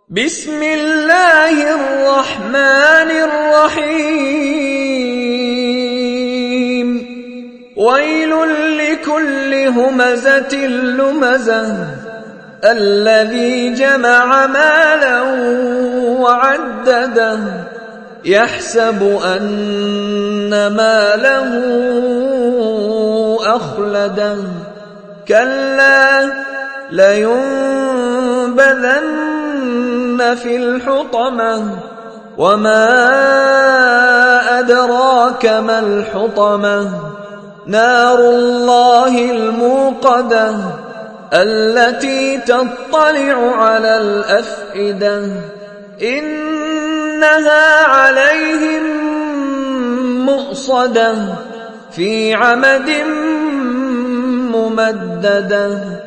بسم الله الرحمن الرحيم ويل لكل همزة لمزة الذي جمع مالا وعدده يحسب أن ماله أخلده كلا لينبذن في الحطمة وما أدراك ما الحطمة نار الله الموقدة التي تطلع على الأفئدة إنها عليهم مؤصدة في عمد ممددة